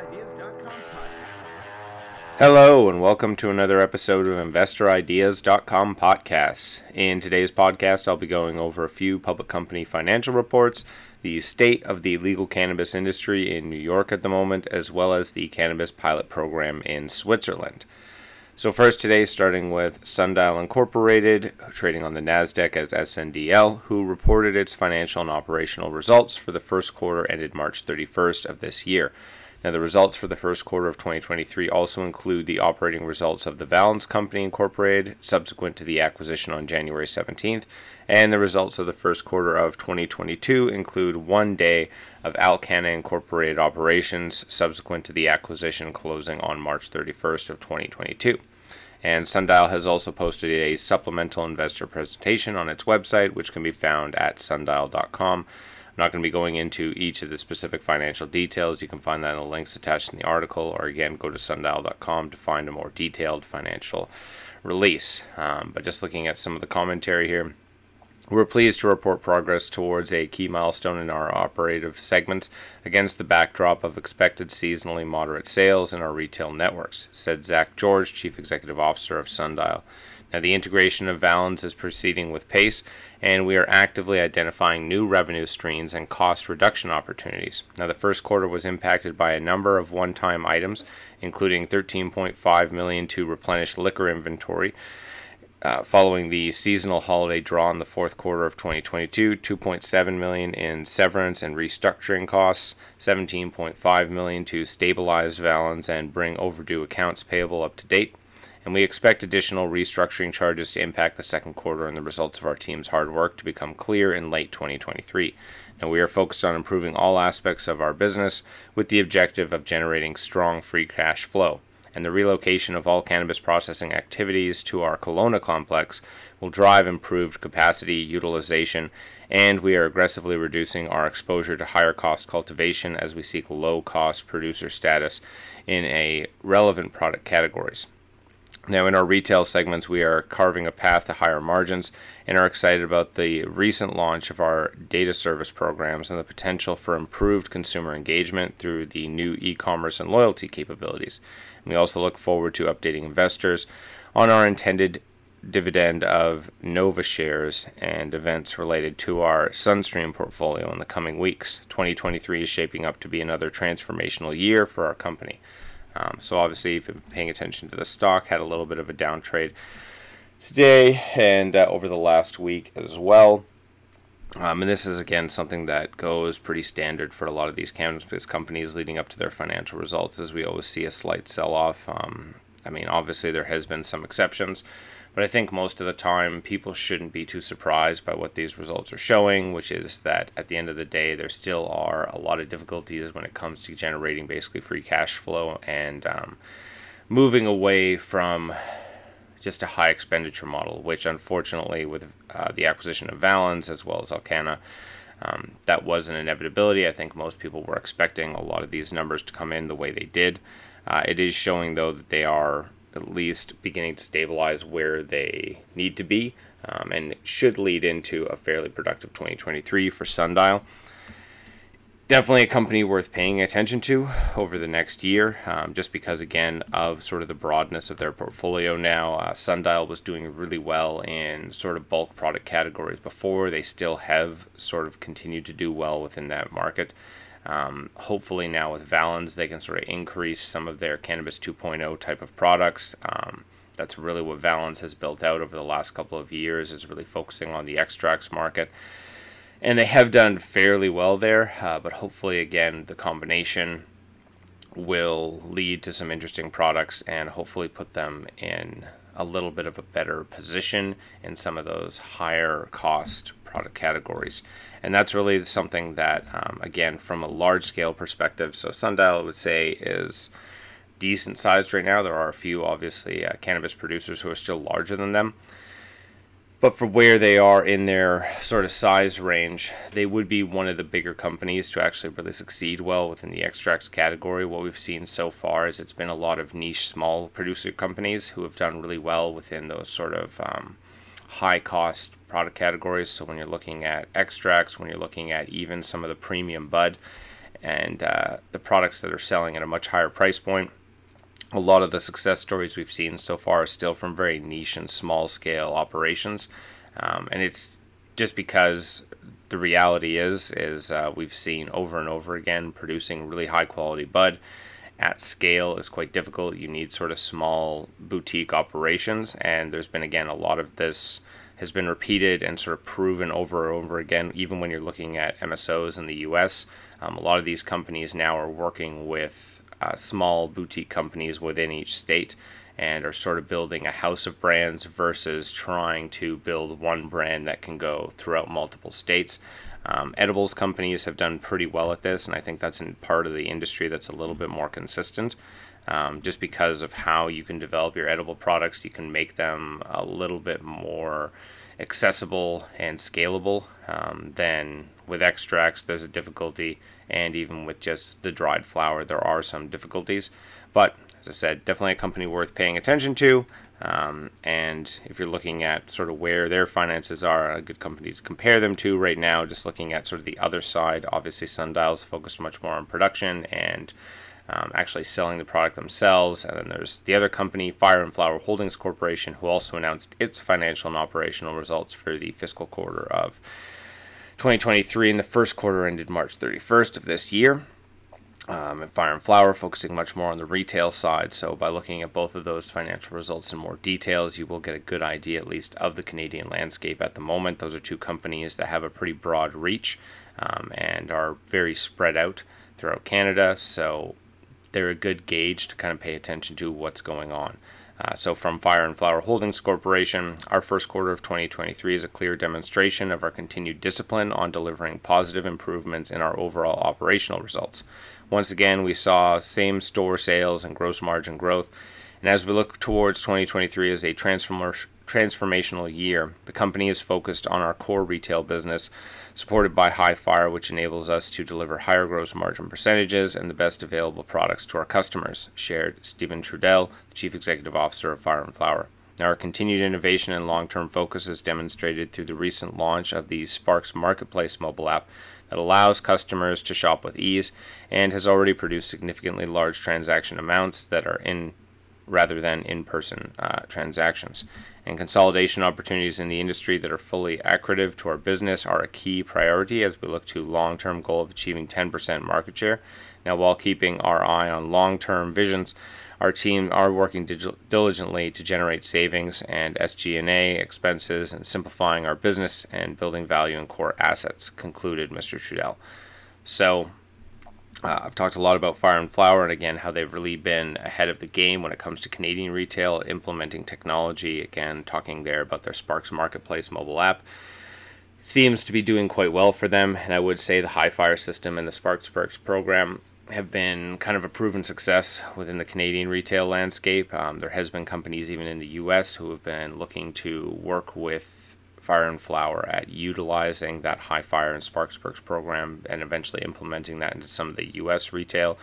InvestorIdeas.com podcast. Hello, and welcome to another episode of InvestorIdeas.com podcasts. In today's podcast, I'll be going over a few public company financial reports, the state of the legal cannabis industry in New York at the moment, as well as the cannabis pilot program in Switzerland. So first today, starting with Sundial Incorporated, trading on the NASDAQ as SNDL, who reported its financial and operational results for the first quarter ended March 31st of this year. Now, the results for the first quarter of 2023 also include the operating results of the Valens Company Incorporated, subsequent to the acquisition on January 17th, and the results of the first quarter of 2022 include 1 day of Alcanna Incorporated operations, subsequent to the acquisition closing on March 31st of 2022. And Sundial has also posted a supplemental investor presentation on its website, which can be found at sundial.com. I'm not going to be going into each of the specific financial details. You can find that in the links attached in the article, or again, go to sundial.com to find a more detailed financial release. But just looking at some of the commentary here, we're pleased to report progress towards a key milestone in our operative segments against the backdrop of expected seasonally moderate sales in our retail networks, said Zach George, Chief Executive Officer of Sundial. Now, the integration of Valens is proceeding with pace, and we are actively identifying new revenue streams and cost reduction opportunities. Now, the first quarter was impacted by a number of one-time items, including $13.5 million to replenish liquor inventory, following the seasonal holiday draw in the fourth quarter of 2022, $2.7 million in severance and restructuring costs, $17.5 million to stabilize Valens and bring overdue accounts payable up to date. And we expect additional restructuring charges to impact the second quarter and the results of our team's hard work to become clear in late 2023. Now, we are focused on improving all aspects of our business with the objective of generating strong free cash flow. And the relocation of all cannabis processing activities to our Kelowna complex will drive improved capacity utilization, and we are aggressively reducing our exposure to higher cost cultivation as we seek low cost producer status in a relevant product categories. Now, in our retail segments, we are carving a path to higher margins and are excited about the recent launch of our data service programs and the potential for improved consumer engagement through the new e-commerce and loyalty capabilities. And we also look forward to updating investors on our intended dividend of Nova shares and events related to our Sunstream portfolio in the coming weeks. 2023 is shaping up to be another transformational year for our company. So obviously, if you've been paying attention to the stock, had a little bit of a downtrade today and over the last week as well. And this is, again, something that goes pretty standard for a lot of these cannabis companies leading up to their financial results, as we always see a slight sell-off. Obviously, there has been some exceptions, but I think most of the time people shouldn't be too surprised by what these results are showing, which is that at the end of the day, there still are a lot of difficulties when it comes to generating basically free cash flow and moving away from just a high expenditure model, which unfortunately with the acquisition of Valens as well as Alcanna, that was an inevitability. I think most people were expecting a lot of these numbers to come in the way they did. It is showing, though, that they are at least beginning to stabilize where they need to be, and it should lead into a fairly productive 2023 for Sundial. Definitely a company worth paying attention to over the next year, just because, again, of sort of the broadness of their portfolio now. Sundial was doing really well in sort of bulk product categories before. They still have sort of continued to do well within that market. Hopefully now with Valens, they can sort of increase some of their Cannabis 2.0 type of products. That's really what Valens has built out over the last couple of years, is really focusing on the extracts market. And they have done fairly well there, but hopefully, again, the combination will lead to some interesting products and hopefully put them in a little bit of a better position in some of those higher cost product categories. And that's really something that, again, from a large scale perspective, so Sundial, I would say, is decent sized right now. There are a few, obviously, cannabis producers who are still larger than them. But for where they are in their sort of size range, they would be one of the bigger companies to actually really succeed well within the extracts category. What we've seen so far is it's been a lot of niche small producer companies who have done really well within those sort of high cost product categories. So when you're looking at extracts, when you're looking at even some of the premium bud, and the products that are selling at a much higher price point. A lot of the success stories we've seen so far are still from very niche and small scale operations, and it's just because the reality is we've seen over and over again producing really high quality bud at scale is quite difficult. You need sort of small boutique operations, and there's been, again, a lot of this has been repeated and sort of proven over and over again. Even when you're looking at MSOs in the US, a lot of these companies now are working with small boutique companies within each state and are sort of building a house of brands versus trying to build one brand that can go throughout multiple states. Edibles companies have done pretty well at this, and I think that's in part of the industry that's a little bit more consistent. Just because of how you can develop your edible products, you can make them a little bit more accessible and scalable than with extracts. There's a difficulty, and even with just the dried flower, there are some difficulties. But as I said, definitely a company worth paying attention to. And if you're looking at sort of where their finances are, a good company to compare them to right now, just looking at sort of the other side. Obviously, Sundial's focused much more on production and actually selling the product themselves. And then there's the other company, Fire and Flower Holdings Corporation, who also announced its financial and operational results for the fiscal quarter of 2023, and the first quarter ended March 31st of this year. And Fire and Flower focusing much more on the retail side. So by looking at both of those financial results in more details, you will get a good idea at least of the Canadian landscape at the moment. Those are two companies that have a pretty broad reach and are very spread out throughout Canada. So they're a good gauge to kind of pay attention to what's going on. So from Fire and Flower Holdings Corporation, our first quarter of 2023 is a clear demonstration of our continued discipline on delivering positive improvements in our overall operational results. Once again, we saw same-store sales and gross margin growth, and as we look towards 2023 as a transformational year, the company is focused on our core retail business, supported by Hifyre, which enables us to deliver higher gross margin percentages and the best available products to our customers, shared Stephen Trudell, the Chief Executive Officer of Fire and Flower. Now, our continued innovation and long-term focus is demonstrated through the recent launch of the Sparks Marketplace mobile app that allows customers to shop with ease and has already produced significantly large transaction amounts that are rather than in-person transactions. And consolidation opportunities in the industry that are fully accretive to our business are a key priority as we look to long-term goal of achieving 10% market share. Now, while keeping our eye on long-term visions, our team are working diligently to generate savings and SG&A expenses and simplifying our business and building value in core assets, concluded Mr. Trudell. So, I've talked a lot about Fire and Flower and, again, how they've really been ahead of the game when it comes to Canadian retail, implementing technology. Again, talking there about their Sparks Marketplace mobile app. Seems to be doing quite well for them, and I would say the Hifyre system and the Sparks Perks program have been kind of a proven success within the Canadian retail landscape. There has been companies even in the US who have been looking to work with Fire and Flower at utilizing that Hifyre and Sparks Perks program and eventually implementing that into some of the US retail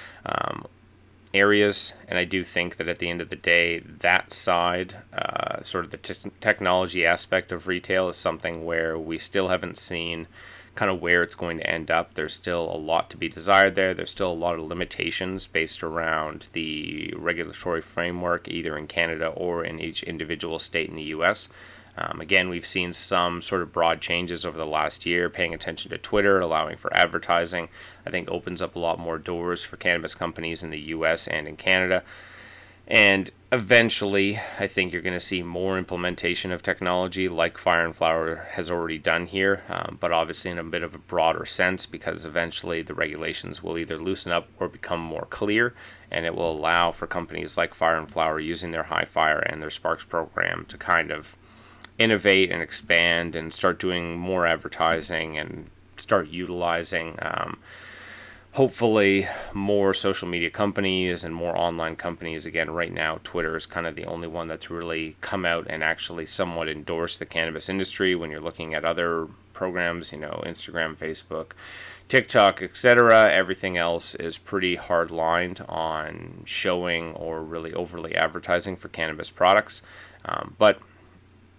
areas. And I do think that at the end of the day, that side, sort of the technology aspect of retail, is something where we still haven't seen kind of where it's going to end up. There's still a lot to be desired there. There's still a lot of limitations based around the regulatory framework, either in Canada or in each individual state in the US. Again, we've seen some sort of broad changes over the last year. Paying attention to Twitter, allowing for advertising, I think opens up a lot more doors for cannabis companies in the US and in Canada. And eventually, I think you're going to see more implementation of technology like Fire and Flower has already done here, but obviously in a bit of a broader sense, because eventually the regulations will either loosen up or become more clear, and it will allow for companies like Fire and Flower using their Hifyre and their Sparks program to kind of innovate and expand and start doing more advertising and start utilizing hopefully more social media companies and more online companies. Again, right now, Twitter is kind of the only one that's really come out and actually somewhat endorsed the cannabis industry. When you're looking at other programs, Instagram, Facebook, TikTok, etc., everything else is pretty hard-lined on showing or really overly advertising for cannabis products. But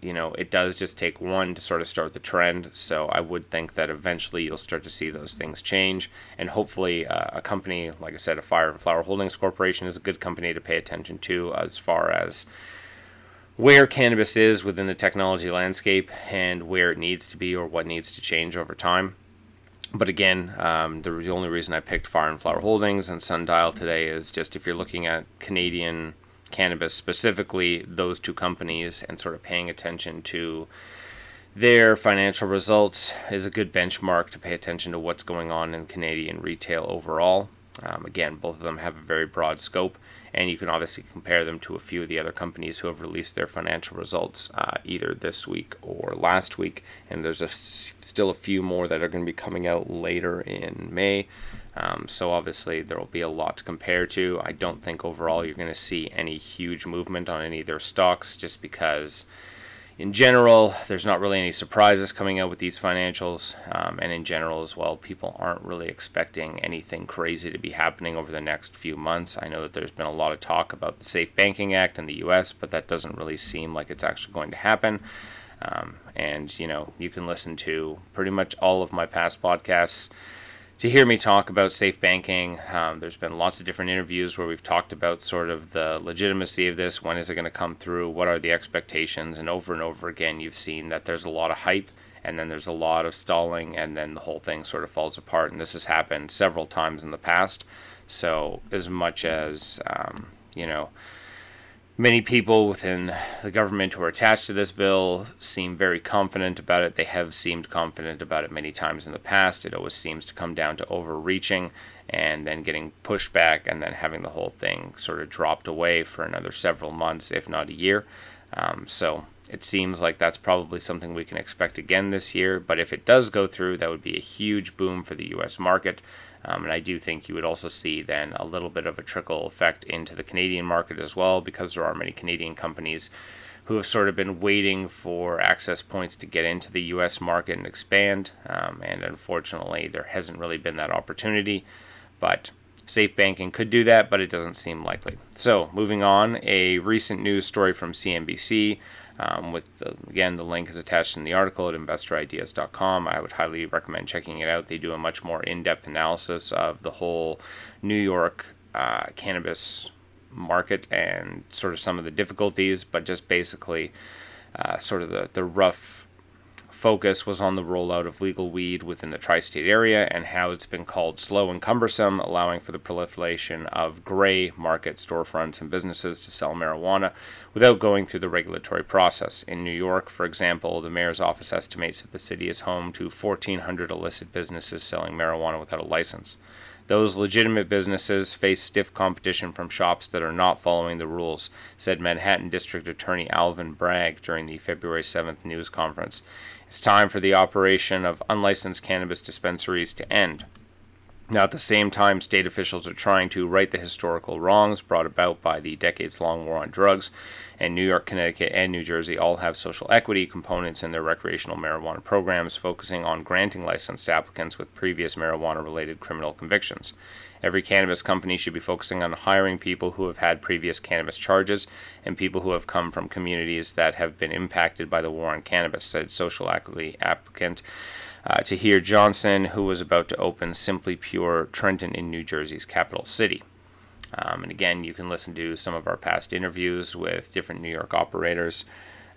it does just take one to sort of start the trend. So I would think that eventually you'll start to see those things change. And hopefully a company, like I said, a Fire and Flower Holdings Corporation is a good company to pay attention to as far as where cannabis is within the technology landscape and where it needs to be or what needs to change over time. But again, the only reason I picked Fire and Flower Holdings and Sundial today is just if you're looking at Canadian cannabis, specifically those two companies, and sort of paying attention to their financial results is a good benchmark to pay attention to what's going on in Canadian retail overall. Again, both of them have a very broad scope, and you can obviously compare them to a few of the other companies who have released their financial results either this week or last week, and there's still a few more that are going to be coming out later in May. So obviously there will be a lot to compare to. I don't think overall you're going to see any huge movement on any of their stocks, just because in general there's not really any surprises coming out with these financials, and in general as well, people aren't really expecting anything crazy to be happening over the next few months. I know that there's been a lot of talk about the Safe Banking Act in the US, but that doesn't really seem like it's actually going to happen. And you can listen to pretty much all of my past podcasts to hear me talk about safe banking. There's been lots of different interviews where we've talked about sort of the legitimacy of this. When is it going to come through? What are the expectations? And over again, you've seen that there's a lot of hype, and then there's a lot of stalling, and then the whole thing sort of falls apart. And this has happened several times in the past. So as much as, many people within the government who are attached to this bill seem very confident about it. They have seemed confident about it many times in the past. It always seems to come down to overreaching and then getting pushed back and then having the whole thing sort of dropped away for another several months, if not a year. So it seems like that's probably something we can expect again this year. But if it does go through, that would be a huge boom for the U.S. market. And I do think you would also see then a little bit of a trickle effect into the Canadian market as well, because there are many Canadian companies who have sort of been waiting for access points to get into the U.S. market and expand. And unfortunately, there hasn't really been that opportunity. But safe banking could do that, but it doesn't seem likely. So moving on, a recent news story from CNBC. Again, the link is attached in the article at investorideas.com. I would highly recommend checking it out. They do a much more in-depth analysis of the whole New York cannabis market and sort of some of the difficulties, but just basically sort of the rough focus was on the rollout of legal weed within the tri-state area and how it's been called slow and cumbersome, allowing for the proliferation of gray market storefronts and businesses to sell marijuana without going through the regulatory process. In New York, for example, the mayor's office estimates that the city is home to 1,400 illicit businesses selling marijuana without a license. Those legitimate businesses face stiff competition from shops that are not following the rules, said Manhattan District Attorney Alvin Bragg during the February 7th news conference. It's time for the operation of unlicensed cannabis dispensaries to end. Now, at the same time, state officials are trying to right the historical wrongs brought about by the decades-long war on drugs, and New York, Connecticut, and New Jersey all have social equity components in their recreational marijuana programs, focusing on granting licensed applicants with previous marijuana-related criminal convictions. Every cannabis company should be focusing on hiring people who have had previous cannabis charges and people who have come from communities that have been impacted by the war on cannabis, said social equity applicant Tahir Johnson, who was about to open Simply Pure Trenton in New Jersey's capital city. And again, you can listen to some of our past interviews with different New York operators,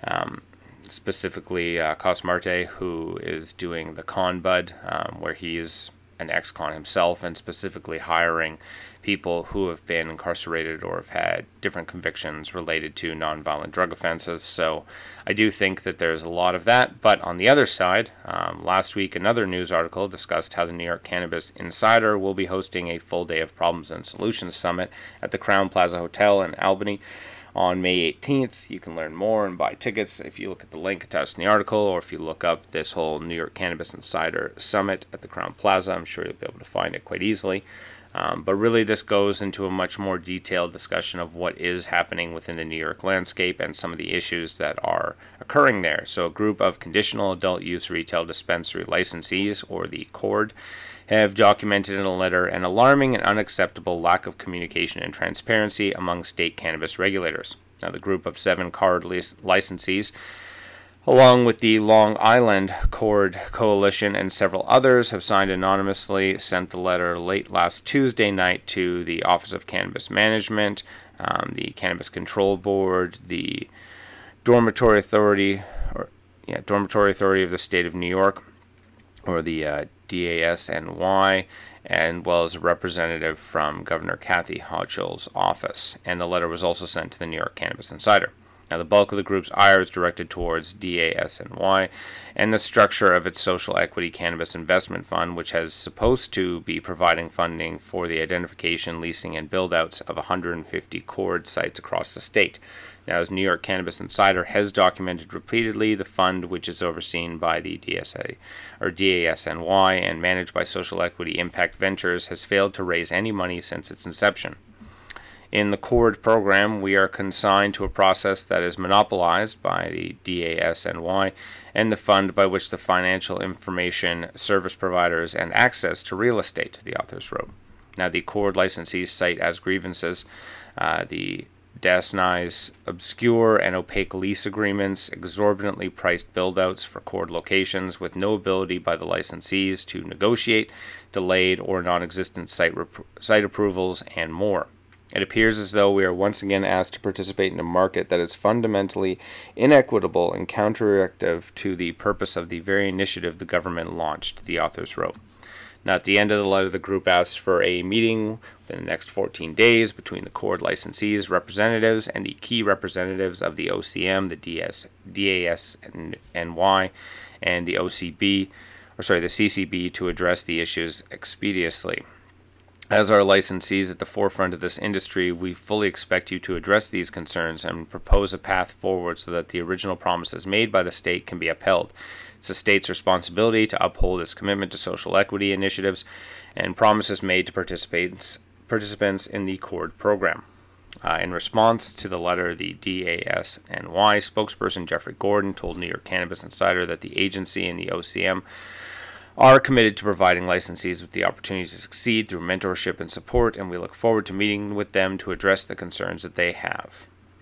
specifically Cos Marte, who is doing the Con Bud, where he's an ex-con himself, and specifically hiring people who have been incarcerated or have had different convictions related to nonviolent drug offenses. So I do think that there's a lot of that. But on the other side, last week another news article discussed how the New York Cannabis Insider will be hosting a full day of Problems and Solutions Summit at the Crowne Plaza Hotel in Albany on May 18th. You can learn more and buy tickets if you look at the link attached in the article, or if you look up this whole New York Cannabis Insider Summit at the Crowne Plaza. I'm sure you'll be able to find it quite easily. But really, this goes into a much more detailed discussion of what is happening within the New York landscape and some of the issues that are occurring there. So a group of conditional adult use retail dispensary licensees, or the CORD, have documented in a letter an alarming and unacceptable lack of communication and transparency among state cannabis regulators. Now, the group of 7 CORD licensees along with the Long Island Cord Coalition and several others, have signed anonymously, sent the letter late last Tuesday night to the Office of Cannabis Management, the Cannabis Control Board, the Dormitory Authority of the State of New York, or the DASNY, and well as a representative from Governor Kathy Hochul's office. And the letter was also sent to the New York Cannabis Insider. Now, the bulk of the group's ire is directed towards DASNY and the structure of its social equity cannabis investment fund, which is supposed to be providing funding for the identification, leasing, and build-outs of 150 cord sites across the state. Now, as New York Cannabis Insider has documented repeatedly, the fund, which is overseen by the DASNY and managed by Social Equity Impact Ventures, has failed to raise any money since its inception. In the CORD program, we are consigned to a process that is monopolized by the DASNY and the fund by which the financial information service providers and access to real estate, the authors wrote. Now, the CORD licensees cite as grievances the DASNY's obscure and opaque lease agreements, exorbitantly priced build-outs for CORD locations with no ability by the licensees to negotiate, delayed or non-existent site approvals, and more. It appears as though we are once again asked to participate in a market that is fundamentally inequitable and counteractive to the purpose of the very initiative the government launched, the authors wrote. Now, at the end of the letter, the group asked for a meeting within the next 14 days between the CORD licensees, representatives, and the key representatives of the OCM, the DASNY, and the the CCB to address the issues expeditiously. As our licensees at the forefront of this industry, we fully expect you to address these concerns and propose a path forward so that the original promises made by the state can be upheld. It's the state's responsibility to uphold its commitment to social equity initiatives and promises made to participants in the CORD program. In response to the letter, the DASNY spokesperson Jeffrey Gordon told New York Cannabis Insider that the agency and the OCM are committed to providing licensees with the opportunity to succeed through mentorship and support, and we look forward to meeting with them to address the concerns that they have.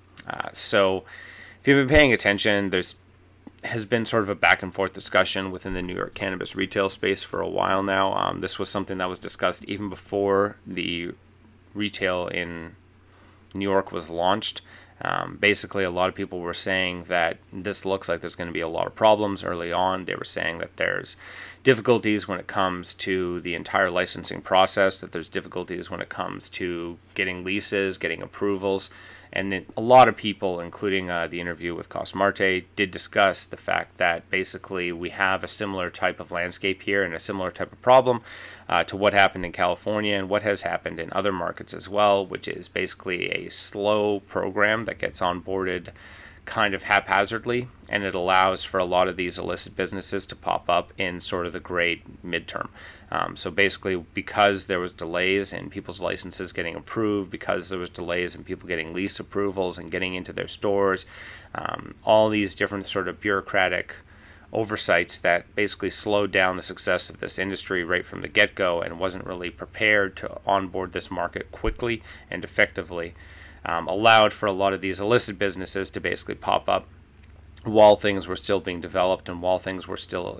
So, if you've been paying attention, there's has been sort of a back and forth discussion within the New York cannabis retail space for a while now. This was something that was discussed even before the retail in New York was launched. Basically, a lot of people were saying that this looks like there's going to be a lot of problems early on. They were saying that there's difficulties when it comes to the entire licensing process, that there's difficulties when it comes to getting leases, getting approvals. And then a lot of people, including the interview with Cos Marte, did discuss the fact that basically we have a similar type of landscape here and a similar type of problem to what happened in California and what has happened in other markets as well, which is basically a slow program that gets onboarded kind of haphazardly, and it allows for a lot of these illicit businesses to pop up in sort of the great midterm. So basically, because there was delays in people's licenses getting approved, because there was delays in people getting lease approvals and getting into their stores, all these different sort of bureaucratic oversights that basically slowed down the success of this industry right from the get-go and wasn't really prepared to onboard this market quickly and effectively, allowed for a lot of these illicit businesses to basically pop up while things were still being developed and while things were still,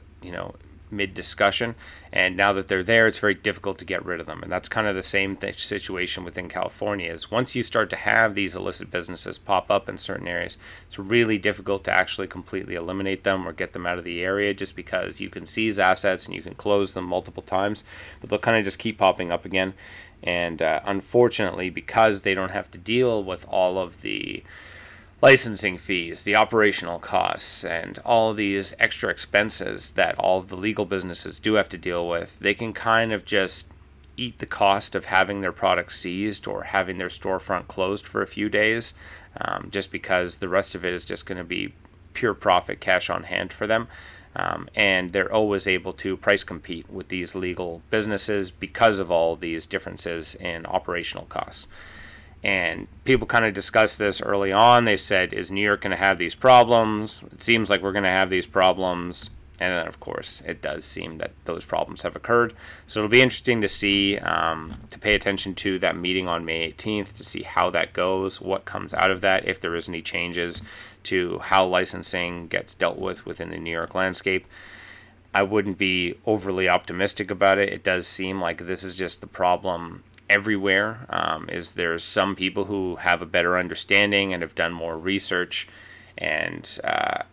mid-discussion. And now that they're there, it's very difficult to get rid of them. And that's kind of the same situation within California. Is once you start to have these illicit businesses pop up in certain areas, it's really difficult to actually completely eliminate them or get them out of the area, just because you can seize assets and you can close them multiple times, but they'll kind of just keep popping up again. And unfortunately, because they don't have to deal with all of the licensing fees, the operational costs, and all these extra expenses that all of the legal businesses do have to deal with, they can kind of just eat the cost of having their products seized or having their storefront closed for a few days, just because the rest of it is just going to be pure profit, cash on hand for them. And they're always able to price compete with these legal businesses because of all these differences in operational costs. And people kind of discussed this early on. They said, is New York going to have these problems? It seems like we're going to have these problems. And then, of course, it does seem that those problems have occurred. So it'll be interesting to see, to pay attention to that meeting on May 18th, to see how that goes, what comes out of that, if there is any changes to how licensing gets dealt with within the New York landscape. I wouldn't be overly optimistic about it. It does seem like this is just the problem everywhere. Is there's some people who have a better understanding and have done more research and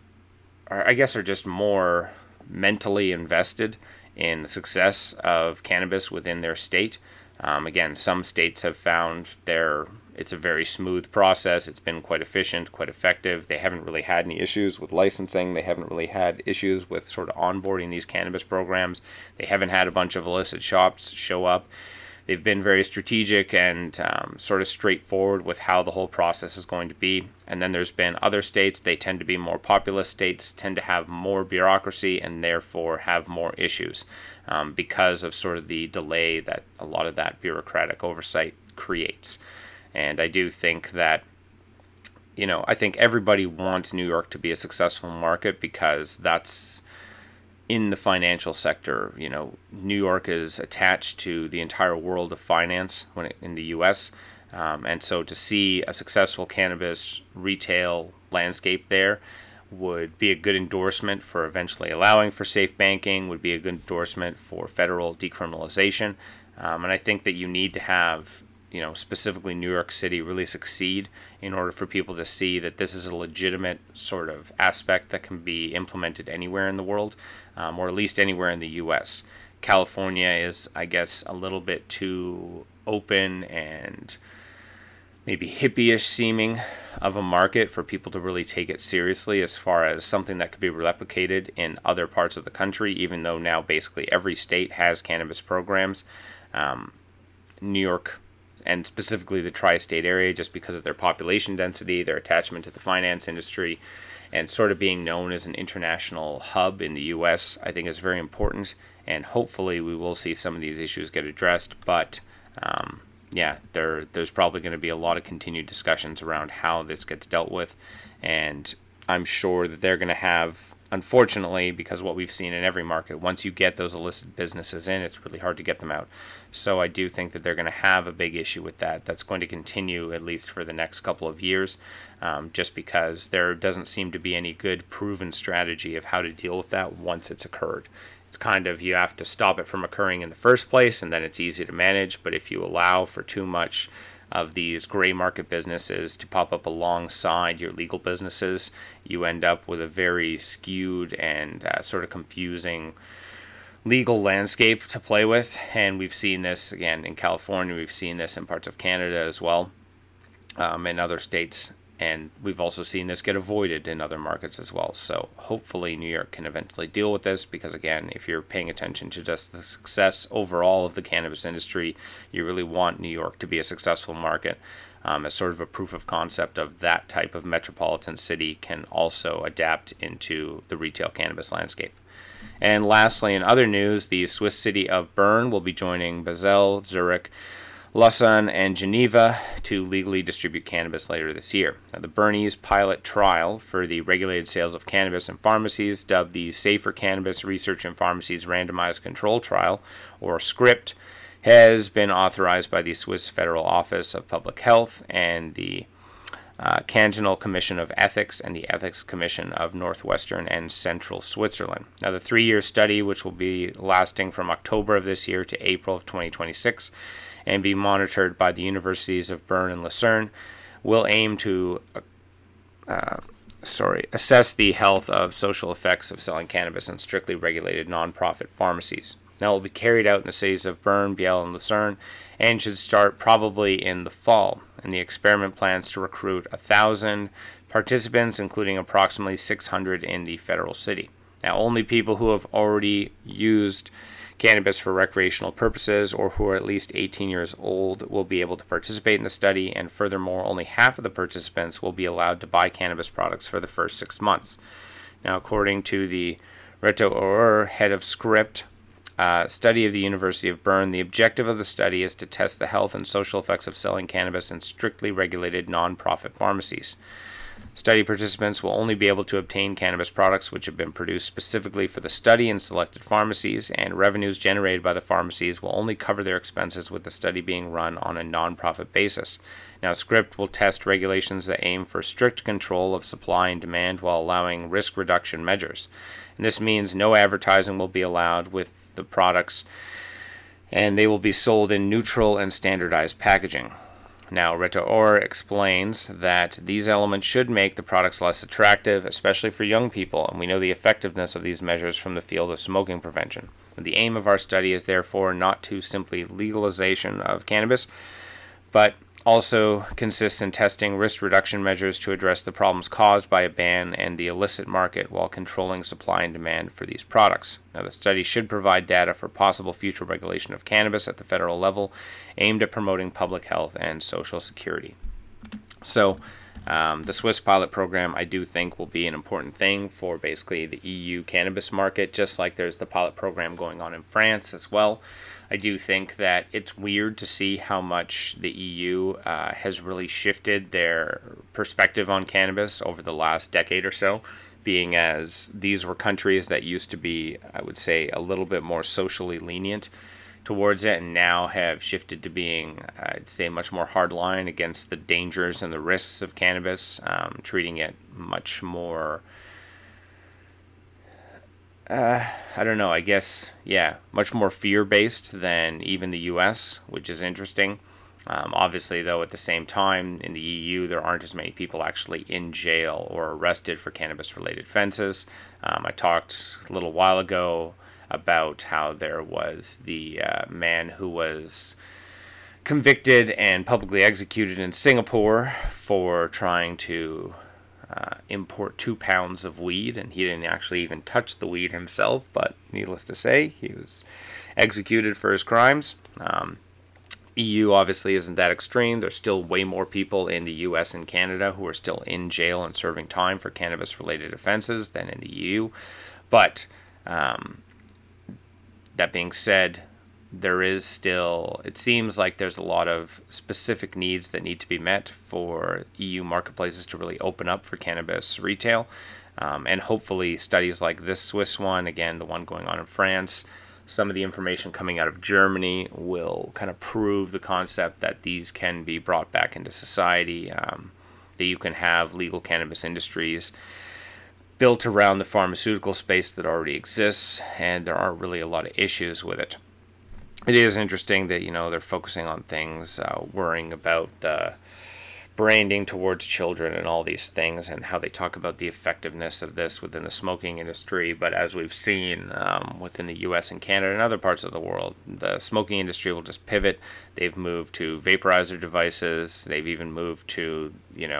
I guess are just more mentally invested in the success of cannabis within their state. Again, some states have found it's a very smooth process. It's been quite efficient, quite effective. They haven't really had any issues with licensing. They haven't really had issues with sort of onboarding these cannabis programs. They haven't had a bunch of illicit shops show up. They've been very strategic and sort of straightforward with how the whole process is going to be. And then there's been other states, they tend to be more populous states, tend to have more bureaucracy and therefore have more issues because of sort of the delay that a lot of that bureaucratic oversight creates. And I do think that, I think everybody wants New York to be a successful market because that's in the financial sector. New York is attached to the entire world of finance in the U.S., and so to see a successful cannabis retail landscape there would be a good endorsement for eventually allowing for safe banking, would be a good endorsement for federal decriminalization, and I think that you need to have specifically New York City really succeed in order for people to see that this is a legitimate sort of aspect that can be implemented anywhere in the world, or at least anywhere in the U.S. California is, I guess, a little bit too open and maybe hippie-ish seeming of a market for people to really take it seriously as far as something that could be replicated in other parts of the country, even though now basically every state has cannabis programs. New York, and specifically the tri-state area, just because of their population density, their attachment to the finance industry, and sort of being known as an international hub in the U.S., I think is very important, and hopefully we will see some of these issues get addressed, but there's probably going to be a lot of continued discussions around how this gets dealt with, and I'm sure that they're going to have, unfortunately, because what we've seen in every market, once you get those illicit businesses in, it's really hard to get them out. So I do think that they're going to have a big issue with that. That's going to continue at least for the next couple of years, just because there doesn't seem to be any good proven strategy of how to deal with that once it's occurred. It's kind of, you have to stop it from occurring in the first place, and then it's easy to manage. But if you allow for too much of these gray market businesses to pop up alongside your legal businesses, you end up with a very skewed and sort of confusing legal landscape to play with. And we've seen this again in California, we've seen this in parts of Canada as well, in other states, and we've also seen this get avoided in other markets as well. So hopefully New York can eventually deal with this, because again, if you're paying attention to just the success overall of the cannabis industry, you really want New York to be a successful market, as sort of a proof of concept of that type of metropolitan city can also adapt into the retail cannabis landscape. And lastly, in other news, the Swiss city of Bern will be joining Basel, Zurich, Lausanne, and Geneva to legally distribute cannabis later this year. Now, the Bernese pilot trial for the regulated sales of cannabis in pharmacies, dubbed the Safer Cannabis Research in Pharmacies Randomized Control Trial, or SCRIPT, has been authorized by the Swiss Federal Office of Public Health and the Cantonal Commission of Ethics and the Ethics Commission of Northwestern and Central Switzerland. Now, the 3-year study, which will be lasting from October of this year to April of 2026 and be monitored by the universities of Bern and Lucerne, will aim to assess the health of social effects of selling cannabis in strictly regulated nonprofit pharmacies. Now, it will be carried out in the cities of Bern, Biel, and Lucerne, and should start probably in the fall. And the experiment plans to recruit 1,000 participants, including approximately 600 in the federal city. Now, only people who have already used cannabis for recreational purposes or who are at least 18 years old will be able to participate in the study, and furthermore, only half of the participants will be allowed to buy cannabis products for the first 6 months. Now, according to the Reto Oer, head of SCRIPT, study of the University of Bern, the objective of the study is to test the health and social effects of selling cannabis in strictly regulated non-profit pharmacies. Study participants will only be able to obtain cannabis products which have been produced specifically for the study in selected pharmacies, and revenues generated by the pharmacies will only cover their expenses, with the study being run on a non-profit basis. Now, Script will test regulations that aim for strict control of supply and demand while allowing risk reduction measures. And this means no advertising will be allowed with the products, and they will be sold in neutral and standardized packaging. Now, Rita Ora explains that these elements should make the products less attractive, especially for young people, and we know the effectiveness of these measures from the field of smoking prevention. The aim of our study is therefore not to simply legalization of cannabis, but also consists in testing risk reduction measures to address the problems caused by a ban and the illicit market while controlling supply and demand for these products. Now, the study should provide data for possible future regulation of cannabis at the federal level, aimed at promoting public health and social security. So, the Swiss pilot program, I do think, will be an important thing for basically the EU cannabis market, just like there's the pilot program going on in France as well. I do think that it's weird to see how much the EU has really shifted their perspective on cannabis over the last decade or so, being as these were countries that used to be, I would say, a little bit more socially lenient towards it, and now have shifted to being, I'd say, much more hardline against the dangers and the risks of cannabis, treating it much more, I don't know, I guess, much more fear-based than even the U.S., which is interesting. Obviously, though, at the same time, in the EU, there aren't as many people actually in jail or arrested for cannabis-related offenses. I talked a little while ago about how there was the man who was convicted and publicly executed in Singapore for trying to import 2 pounds of weed, and he didn't actually even touch the weed himself, but needless to say, he was executed for his crimes. EU obviously isn't that extreme. There's still way more people in the US and Canada who are still in jail and serving time for cannabis-related offenses than in the EU. But that being said, there is still, it seems like there's a lot of specific needs that need to be met for EU marketplaces to really open up for cannabis retail. And hopefully studies like this Swiss one, again, the one going on in France, some of the information coming out of Germany will kind of prove the concept that these can be brought back into society, that you can have legal cannabis industries built around the pharmaceutical space that already exists, and there aren't really a lot of issues with it. It is interesting that, they're focusing on things, worrying about the branding towards children and all these things, and how they talk about the effectiveness of this within the smoking industry. But as we've seen within the US and Canada and other parts of the world, the smoking industry will just pivot. They've moved to vaporizer devices. They've even moved to,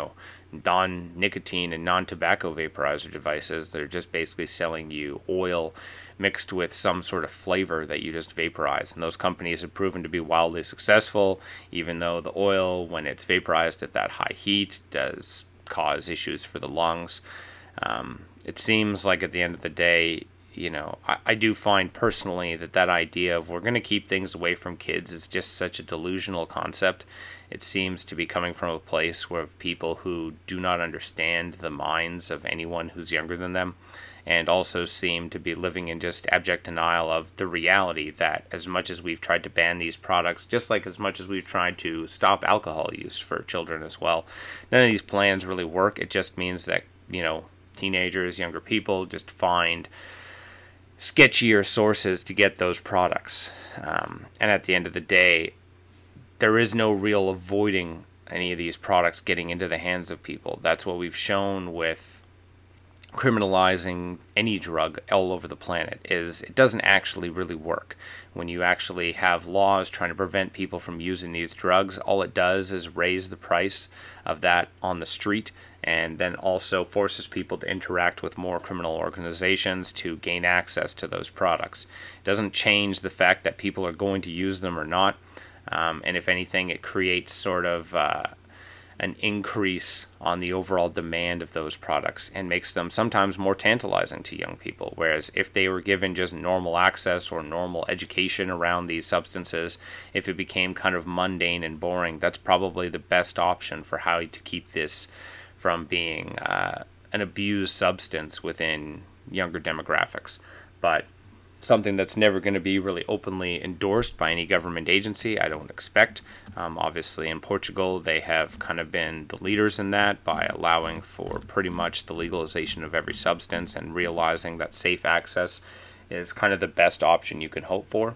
non-nicotine and non-tobacco vaporizer devices. They're just basically selling you oil mixed with some sort of flavor that you just vaporize. And those companies have proven to be wildly successful, even though the oil, when it's vaporized at that high heat, does cause issues for the lungs. It seems like at the end of the day, I do find personally that idea of we're going to keep things away from kids is just such a delusional concept. It seems to be coming from a place where people who do not understand the minds of anyone who's younger than them, and also seem to be living in just abject denial of the reality that as much as we've tried to ban these products, just like as much as we've tried to stop alcohol use for children as well, none of these plans really work. It just means that, teenagers, younger people just find sketchier sources to get those products. And at the end of the day, there is no real avoiding any of these products getting into the hands of people. That's what we've shown with criminalizing any drug all over the planet, is it doesn't actually really work. When you actually have laws trying to prevent people from using these drugs, all it does is raise the price of that on the street, and then also forces people to interact with more criminal organizations to gain access to those products. It doesn't change the fact that people are going to use them or not. And if anything, it creates sort of an increase on the overall demand of those products and makes them sometimes more tantalizing to young people. Whereas if they were given just normal access or normal education around these substances, if it became kind of mundane and boring, that's probably the best option for how to keep this from being an abused substance within younger demographics. But something that's never going to be really openly endorsed by any government agency, I don't expect. Obviously, in Portugal, they have kind of been the leaders in that by allowing for pretty much the legalization of every substance and realizing that safe access is kind of the best option you can hope for.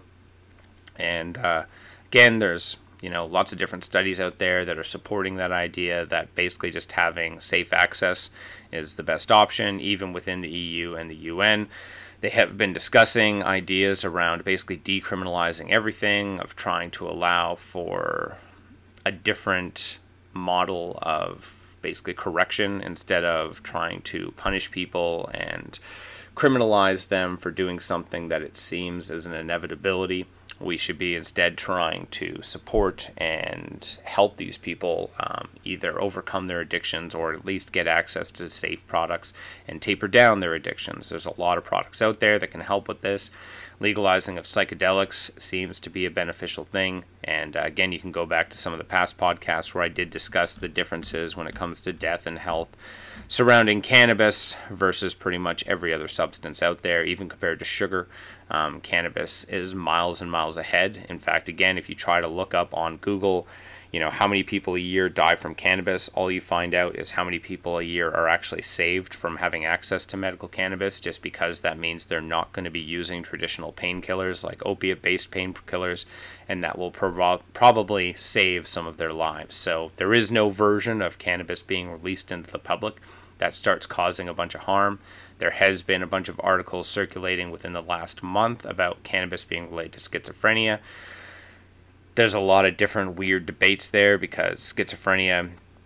And again, there's lots of different studies out there that are supporting that idea that basically just having safe access is the best option, even within the EU and the UN. They have been discussing ideas around basically decriminalizing everything, of trying to allow for a different model of basically correction instead of trying to punish people and criminalize them for doing something that it seems is an inevitability. We should be instead trying to support and help these people either overcome their addictions or at least get access to safe products and taper down their addictions. There's a lot of products out there that can help with this. Legalizing of psychedelics seems to be a beneficial thing. And again, you can go back to some of the past podcasts where I did discuss the differences when it comes to death and health surrounding cannabis versus pretty much every other substance out there, even compared to sugar. Cannabis is miles and miles ahead. In fact, again, if you try to look up on Google, how many people a year die from cannabis, all you find out is how many people a year are actually saved from having access to medical cannabis, just because that means they're not going to be using traditional painkillers like opiate-based painkillers, and that will probably save some of their lives. So there is no version of cannabis being released into the public that starts causing a bunch of harm. There has been a bunch of articles circulating within the last month about cannabis being related to schizophrenia. There's a lot of different weird debates there because schizophrenia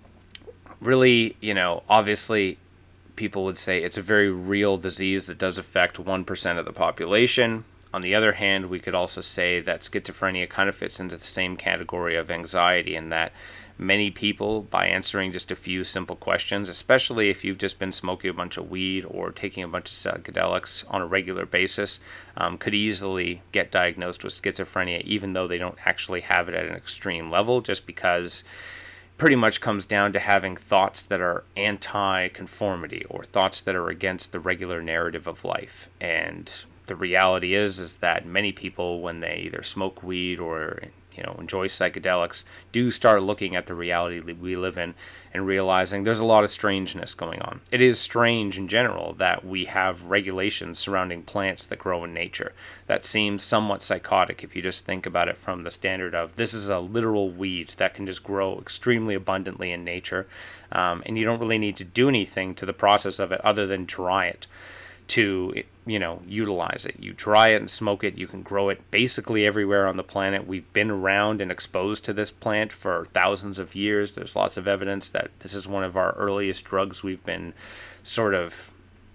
really, obviously people would say it's a very real disease that does affect 1% of the population. On the other hand, we could also say that schizophrenia kind of fits into the same category of anxiety, in that many people, by answering just a few simple questions, especially if you've just been smoking a bunch of weed or taking a bunch of psychedelics on a regular basis, could easily get diagnosed with schizophrenia, even though they don't actually have it at an extreme level, just because pretty much comes down to having thoughts that are anti-conformity or thoughts that are against the regular narrative of life. And the reality is that many people, when they either smoke weed or enjoy psychedelics, do start looking at the reality we live in and realizing there's a lot of strangeness going on. It is strange in general that we have regulations surrounding plants that grow in nature. That seems somewhat psychotic if you just think about it from the standard of this is a literal weed that can just grow extremely abundantly in nature, and you don't really need to do anything to the process of it other than dry it to utilize it. You dry it and smoke it. You can grow it basically everywhere on the planet. We've been around and exposed to this plant for thousands of years. There's lots of evidence that this is one of our earliest drugs we've been sort of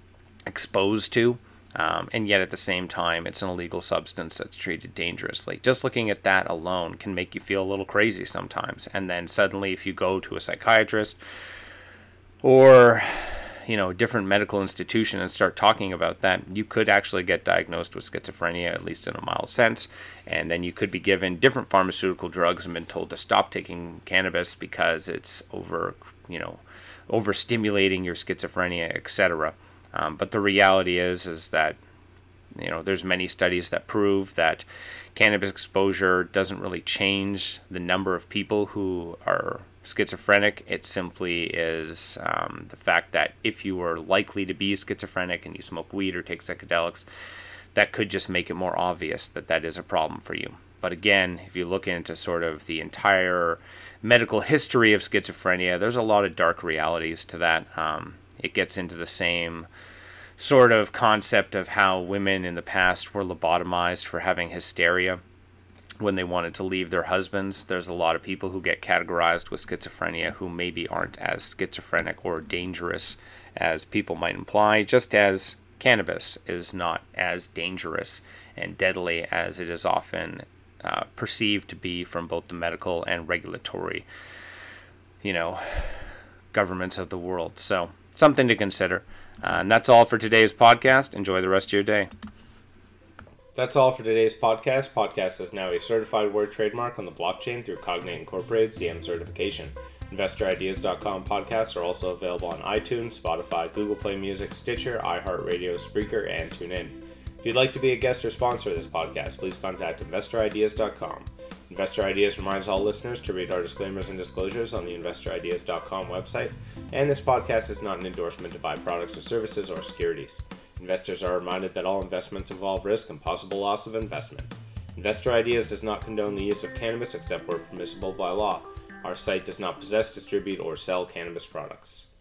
exposed to, and yet at the same time it's an illegal substance that's treated dangerously. Just looking at that alone can make you feel a little crazy sometimes. And then suddenly if you go to a psychiatrist or a different medical institution and start talking about that, you could actually get diagnosed with schizophrenia, at least in a mild sense, and then you could be given different pharmaceutical drugs and been told to stop taking cannabis because it's overstimulating your schizophrenia, etc. But the reality is that there's many studies that prove that cannabis exposure doesn't really change the number of people who are schizophrenic. It simply is the fact that if you are likely to be schizophrenic and you smoke weed or take psychedelics, that could just make it more obvious that that is a problem for you. But again, if you look into sort of the entire medical history of schizophrenia, there's a lot of dark realities to that. It gets into the same sort of concept of how women in the past were lobotomized for having hysteria when they wanted to leave their husbands. There's a lot of people who get categorized with schizophrenia who maybe aren't as schizophrenic or dangerous as people might imply, just as cannabis is not as dangerous and deadly as it is often perceived to be from both the medical and regulatory, governments of the world. So something to consider. And that's all for today's podcast. Enjoy the rest of your day. That's all for today's podcast. Podcast is now a certified word trademark on the blockchain through Cognate Incorporated's ZM certification. InvestorIdeas.com podcasts are also available on iTunes, Spotify, Google Play Music, Stitcher, iHeartRadio, Spreaker, and TuneIn. If you'd like to be a guest or sponsor of this podcast, please contact InvestorIdeas.com. Investor Ideas reminds all listeners to read our disclaimers and disclosures on the InvestorIdeas.com website, and this podcast is not an endorsement to buy products or services or securities. Investors are reminded that all investments involve risk and possible loss of investment. Investor Ideas does not condone the use of cannabis except where permissible by law. Our site does not possess, distribute, or sell cannabis products.